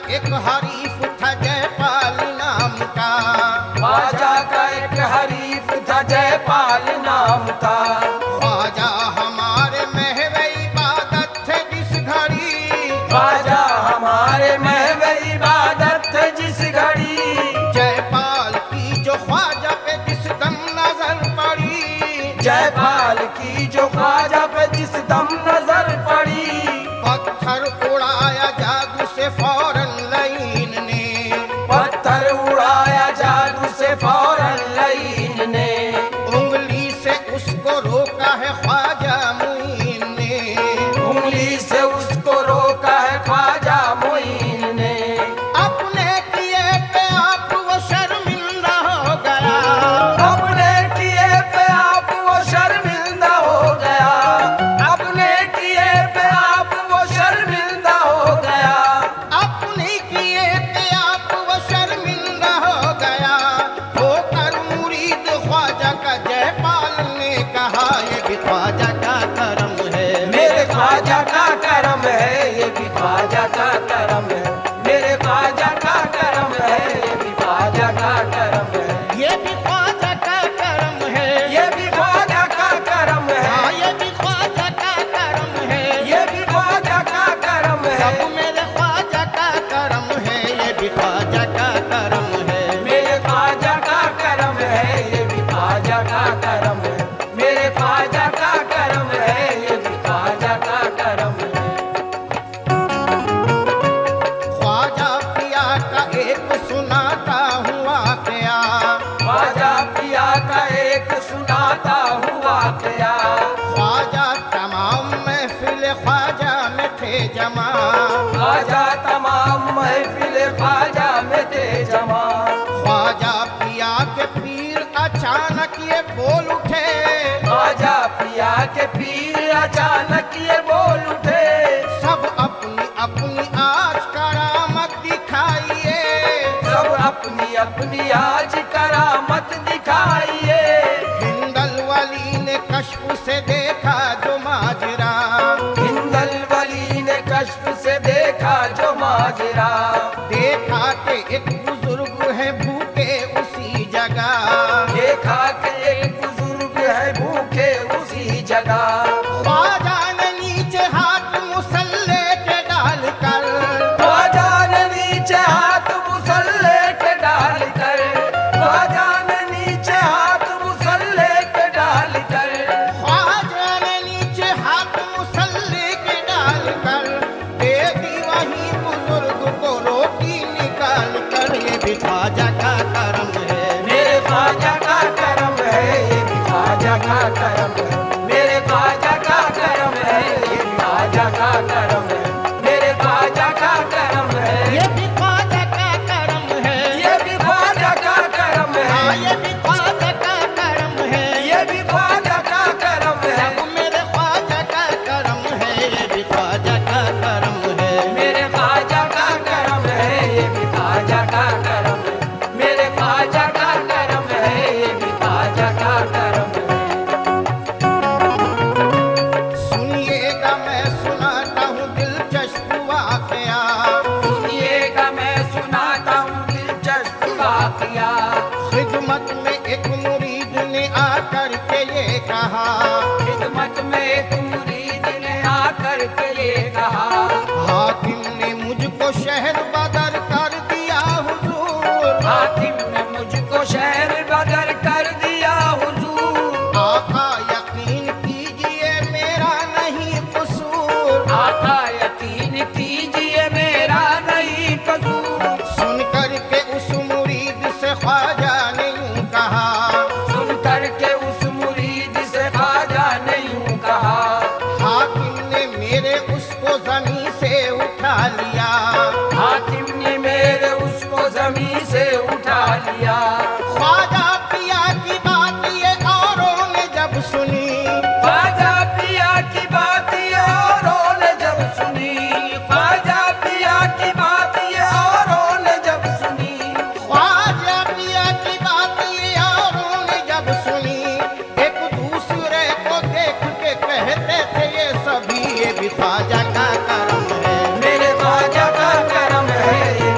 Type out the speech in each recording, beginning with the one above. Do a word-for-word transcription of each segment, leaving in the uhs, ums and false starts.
एक हरीफ था जयपाल नाम का, ख्वाजा का एक हरीफ था जयपाल नाम था। ख्वाजा हमारे महवे इबादत थे जिस घड़ी, ख्वाजा हमारे महवे इबादत थे जिस घड़ी। जयपाल की जो ख्वाजा पे जिस दम नजर पड़ी, जयपाल की जो ख्वाजा पे जिस दम नजर पड़ी। पत्थर उड़ाया जादू से फौरन लईन ने, पत्थर उड़ाया जादू से फौरन लईन ने। उंगली से उसको रोका है ख्वाजा मुइन ने, उंगली से उसको रोका है ख्वाजा मुइन ने। अपने किए पे आप वो शर्मिंदा हो गया, अपने किए पे आप वो शर्मिंदा हो गया। अपने किए पे आप वो शर्मिंदा हो गया। अपने किए पे आप वो शर्मिंदा हो गया। होकर मुरीद ख्वाजा का जयपाल ने कहा ये भी ख्वाजा का करम है, मेरे ख्वाजा का करम है, ये भी ख्वाजा का करम है। मेरे ख्वाजा का करम है, ये भी ख्वाजा का करम है। ये भी ख्वाजा का करम है, ये भी ख्वाजा का करम हाँ है। ये भी ख्वाजा का करम है, ये भी ख्वाजा का करम सब है। मेरे ख्वाजा का करम है, ये भी ख्वाजा का करम है। मेरे ख्वाजा का करम है, ये भी ख्वाजा का करम है। मेरे ख्वाजा का करम है, ये भी ख्वाजा का करम है। ख्वाजा पिया का एक सुनाता हुआ क्या, ख्वाजा पिया का एक सुनाता हुआ क्या। ख्वाजा तमाम महफिल ख्वाजा में थे जमा, ख्वाजा तमाम महफिल ख्वाजा में थे जमा। ख्वाजा पिया के पीर अचानक ये बोल उठे, ख्वाजा पिया के पीर अचानक ये बोल उठे। सब अपनी अपनी आज करामत दिखाइए, सब अपनी अपनी आज करामत दिखाइए। हिंदल वली ने कश्फ से देखा जो माजरा, हिंदल वली ने कश्फ से देखा जो माजरा। देखा कि एक बुजुर्ग है भूखे उसी जगह, देखा कि एक बुजुर्ग है भूखे उसी जगह। ख्वाजा ने नीचे हाथ मुसल्ले के डालकर, ख्वाजा ने नीचे हाथ मुसल्ले के डालकर। ख्वाजा ने नीचे हाथ मुसल्ले के डालकर। ख्वाजा ने नीचे हाथ मुसल्ले के डालकर दे दी वहीं बुजुर्ग को रोटी निकाल कर। ये भी ख्वाजा का करम है, मेरे ख्वाजा का करम है, ये भी ख्वाजा का करम है। मेरे ख्वाजा का करम है, ये भी ख्वाजा का करम है। मेरे ख्वाजा का करम है, ये भी ख्वाजा का करम है, ये भी ख्वाजा का करम हाँ है। ये भी ख्वाजा का करम है, ये भी ख्वाजा का करम है। सब मेरे ख्वाजा का करम है, ये भी ख्वाजा का करम है। मेरे ख्वाजा का करम है, ये भी ख्वाजा का करम है। मेरे ख्वाजा का करम है, ये भी ख्वाजा का करम है। सुनिएगा मैं सुनाता हूँ दिलचस्प वाकया, सुनिएगा मैं सुनाता हूँ दिलचस्प वाकया। खिदमत में एक मुरीद ने आकर के ये कहा, खिदमत में एक मुरीद ने आकर के ये कहा। हाकिम ने मुझको शहर बदर कर दिया हुजूर, हाकिम ने मुझको शहर बदर कर दिया हुजूर। आका यकीन कीजिए मेरा नहीं कसूर, आका यकीन कीजिए मेरा नहीं कसूर। सुन कर के उस मुरीद से ख्वाजा ने यूं कहा, सुन कर के उस मुरीद से ख्वाजा ने यूं कहा। हाकिम ने मेरे उसको जमीन से उठा लिया, हाकिम ने मेरे उसको जमीन से उठा लिया। ख्वाजा पिया की बात ये औरों ने जब सुनी, ख्वाजा पिया की बात ये औरों ने जब सुनी। ख्वाजा पिया की बात ये औरों ने जब सुनी। ख्वाजा पिया की बात ये औरों ने जब सुनी, एक दूसरे को देख के कहते थे ये सभी ये भी ख्वाजा का करम है, मेरे ख्वाजा का करम है, ये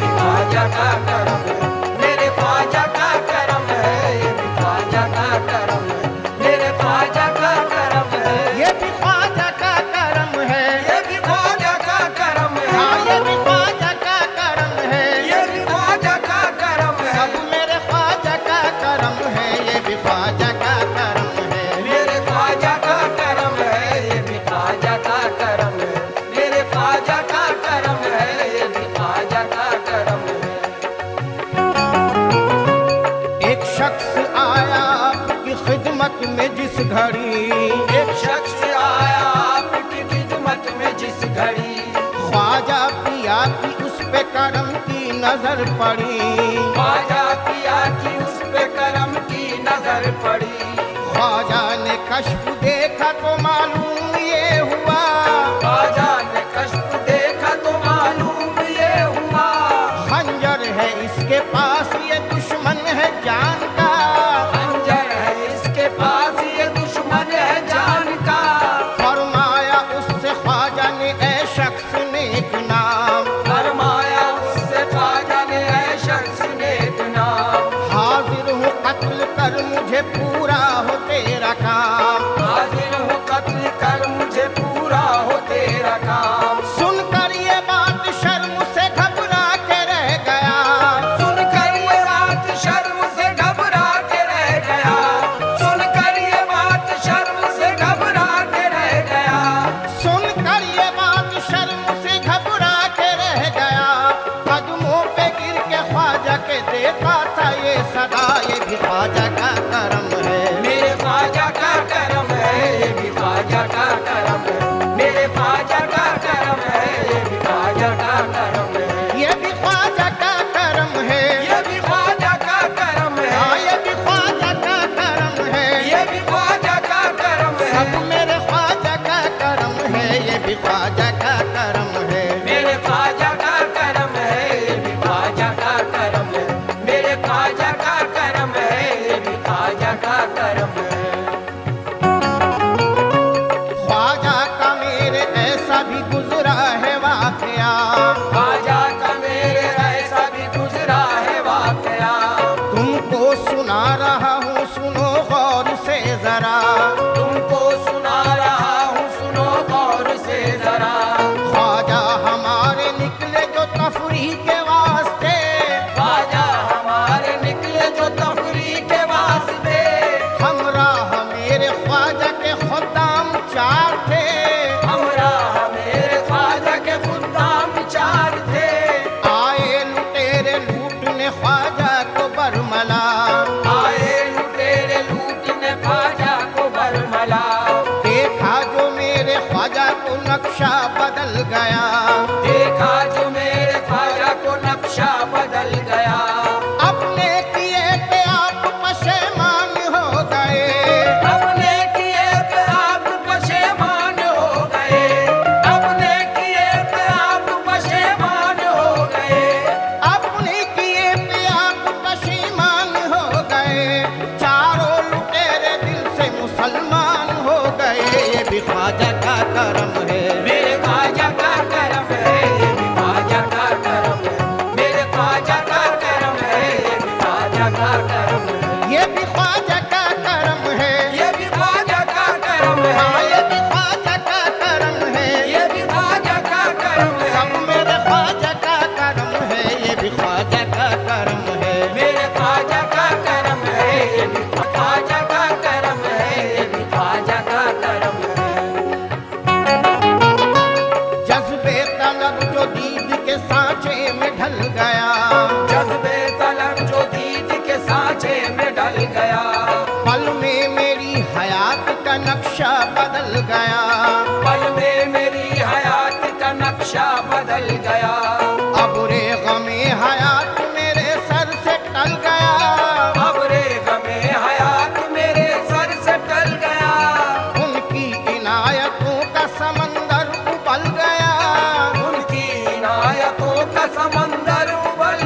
घड़ी, एक शख्स आया आपकी खिदमत में जिस घड़ी, ख्वाजा पिया की उस पे करम की नजर पड़ी, ख्वाजा पिया की उस पे करम की नजर पड़ी। ख्वाजा ने कश्फ देखा तो मालूम ये हुआ, ख्वाजा ने कश्फ देखा तो मालूम ये हुआ, खंजर है इसके पास ये दुश्मन है जान का, खंजर है इसके पास ये दुश्मन है जान का। फरमाया उससे ख्वाजा ने ऐ शख्स नेक नाम, फरमाया उससे ख्वाजा ने ऐ शख्स नेक नाम, हाजिर हूँ कत्ल कर मुझे पूरा हो तेरा काम, हाजिर हूँ कत्ल कर मुझे पूरा हो तेरा काम। सुनकर ये बात शर्म से घबरा के रह गया, सुनकर ये बात शर्म से घबरा के रह गया, सुनकर ये बात शर्म से घबरा के रह गया, सुनकर ये बात शर्म से घबरा के रह गया, कदमों पे गिर के ख्वाजा के देता था ये सदा, ये भी ख्वाजा का करम है, मेरे ख्वाजा का करम है, ये भी ख्वाजा का करम है, मेरे ख्वाजा का करम है, ये भी ख्वाजा का करम है, ये भी ख्वाजा का करम है, ये भी ख्वाजा का करम हाँ है, ये भी ख्वाजा का करम है, ये भी ख्वाजा का करम सब है, मेरे ख्वाजा का करम है, ये भी ख्वाजा का करम है, मेरे ख्वाजा का करम है, ये भी ख्वाजा का करम है, मेरे ख्वाजा का करम है, ये भी ख्वाजा का करम है। ख्वाजा का मेरे ऐसा भी गुजरा है वाकया, ख्वाजा का मेरे ऐसा भी गुजरा है वाकया, तुमको सुना रहा हूँ सुनो गौर से जरा, तुमको सुना रहा हूँ सुनो गौर से जरा। ख्वाजा हमारे निकले जो तफरीह के वास्ते, ख्वाजा हमारे निकले जो तफरीह के वास्ते, हमराह मेरे ख्वाजा के खुदाम चार थे, हमराह मेरे ख्वाजा के खुदाम चार थे, आए लुटेरे लूटने ख्वाजा को बरमला, आए लुटेरे लूटने ख्वाजा को बरमला, देखा जो मेरे ख्वाजा को नक्शा बदल गया, देखा जो मेरे ख्वाजा को नक्शा बदल गया, अपने किए पे आप पशेमान हो गए, अपने किए पे आप पशेमान हो गए, अपने किए पे आप पशेमान हो गए, अपने किए पे आप पशेमान हो गए, चारों लुटेरे दिल से मुसलमान हो गए, ये भी ख्वाजा का करम है, मेरे ख्वाजा का करम है, ये भी ख्वाजा का करम है, मेरे ख्वाजा का करम है, ये भी ख्वाजा का करम है, ये भी ख्वाजा का करम है, ये भी ख्वाजा का करम हाँ है, ये भी ख्वाजा का करम है, ये भी ख्वाजा का करम सब है, मेरे ख्वाजा का करम है, ये भी ख्वाजा का करम है, मेरे ख्वाजा का करम है, ये भी ख्वाजा का करम है, ये भी ख्वाजा का करम है। जज्बे तलब जो दीद के सांचे में ढल गया, जज्बे तलब जो दीद के सांचे में ढल गया, पल में मेरी हयात का नक्शा बदल गया, पल में मेरी हयात का नक्शा बदल गया, अब रे गमे हयात मेरे सर से टल गया, अब रे गमे हयात मेरे सर से टल गया, उनकी इनायतों का समंदर उबल गया, उनकी इनायतों का समंदर उबल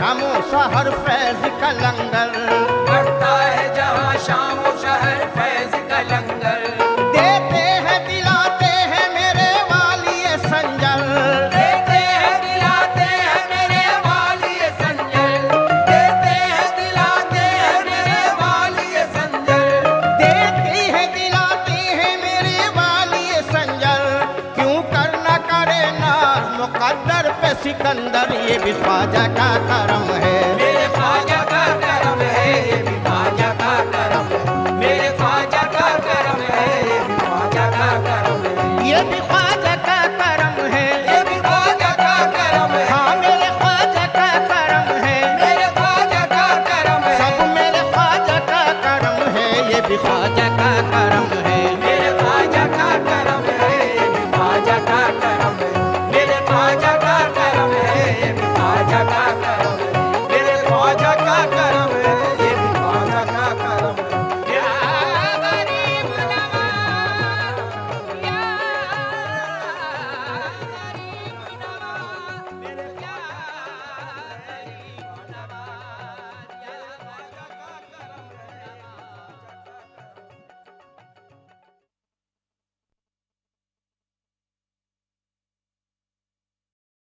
शामो शहर फैज का लंगर, बढ़ता है जहाँ शाम शहर फैज का लंगर। देते हैं दिलाते हैं मेरे वाली ये संजल, देते हैं दिलाते हैं मेरे वाली ये संजल, देते हैं दिलाते हैं मेरे वाली ये संजल। देती है दिलाती है मेरे वाली ये संजल, क्यों करना करे नाज मुकद्दर पे सिकंदर, ये भी ख्वाजा का करम है। मेरे ख्वाजा का करम है, ये भी ख्वाजा का करम है। मेरे ख्वाजा का करम है, ये भी ख्वाजा का करम है। ये भी ख्वाजा का करम है, ये भी ख्वाजा का करम है। हाँ मेरे ख्वाजा का करम है, मेरे ख्वाजा का करम है। सब मेरे ख्वाजा का करम है, ये भी ख्वाजा का करम है। मेरे ख्वाजा का करम है, ये भी ख्वाजा का करम है। मेरे ख्वाजा का करम है, ये भी ख्वाजा का